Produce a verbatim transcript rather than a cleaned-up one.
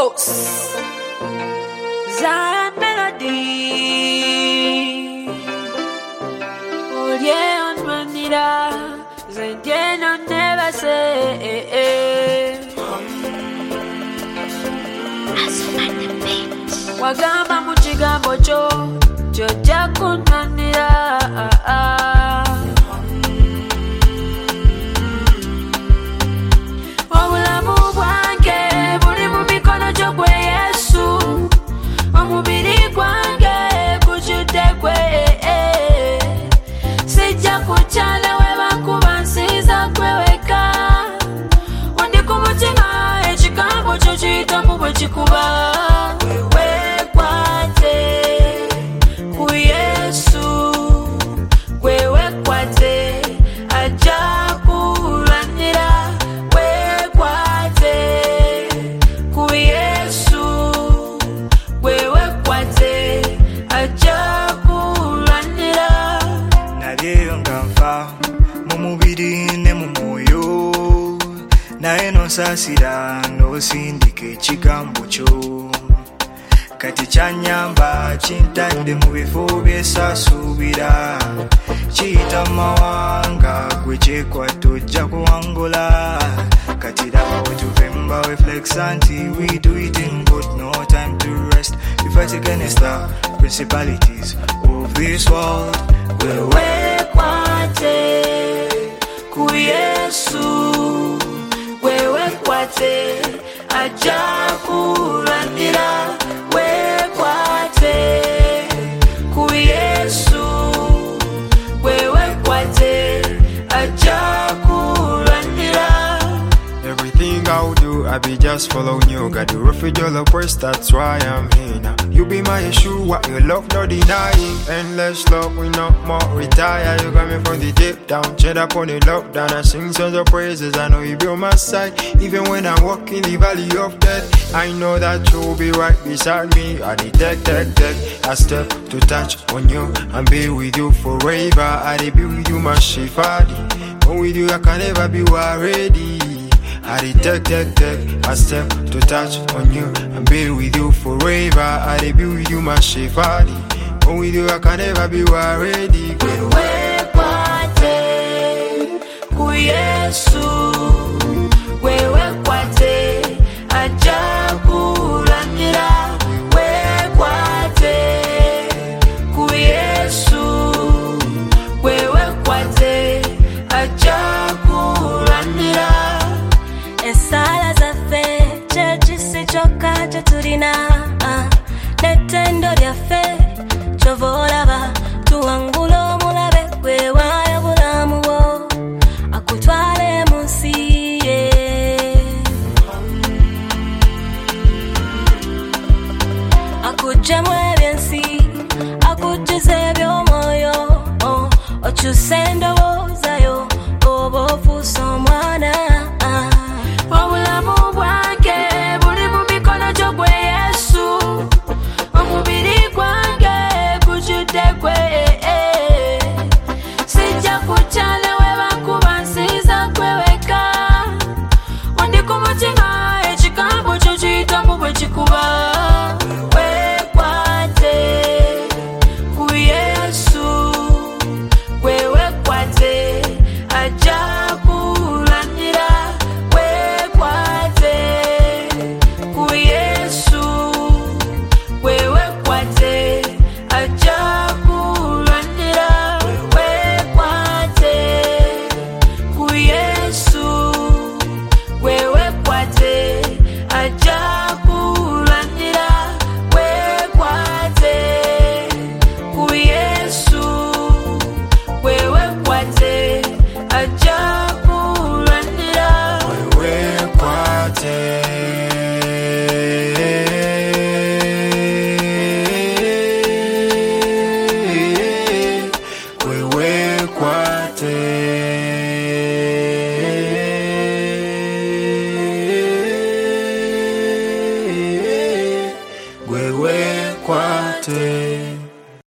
Boss Zion Melody Oye on manira Zendeno never say Wagamba muchigambo cho Joja kunanira Obulamu bwange buli mu mikono gyo gwe Yesu Omubiri gwange gujjudde gwe Sijja kukyala we bakuba nsiiza gwe weka Ondi ku mutima ekigambo kyo kiyitamu bwe kikuba Naye nosasira nosindika ekigambo kyo kati kyanyamba kintadde mu bifo byesasuubira kiyita mawanga gwe kyekwata ojja kuwangula kati laba wetuvemba we flex anti we do it in good no time to rest we fight against the principalities of this world wewe kwate ku Yesu Wekwate ajakulandira wekwate ku Yesu wekwate ajakulandira. Everything I'll do, I be just following you. Got the refuge all the quest, that's why I'm here now. You be my Yeshua, your love no denying. Endless love, we not more retire. You got me from the deep down, chin up on the lockdown. I sing songs of praises, I know you be on my side. Even when I walk in the valley of death, I know that you'll be right beside me. I detect, tech, tech, I step to touch on you and be with you forever. I be with you, my shifadi. But with you, I can never be worried. I detect, tech, tech, I step to touch on you and be with you forever. I be with you, my shifadi. But with you, I can never be worried. Wewe kwate ku Yesu, wewe kwate ajakulandira. Wewe kwate ku Yesu, wewe kwate ajakulandira. Esala zaffe kyekisi kyokka kye tulina n'ettendo lyaffe kyova olaba tuwangula omulabe gwe waayo bulamu bwo akutwale mu nsi ye akuggyemu eby'ensi akujjuza eby'omwoyo okyusa endowooza yo oba ofuuse omwana. Obulamu bwange buli mu mikono gyo gwe Yesu omubiri gwange gujjudde gwe sijja kukyala we bakuba nsiiza gwe weka ondi ku mutima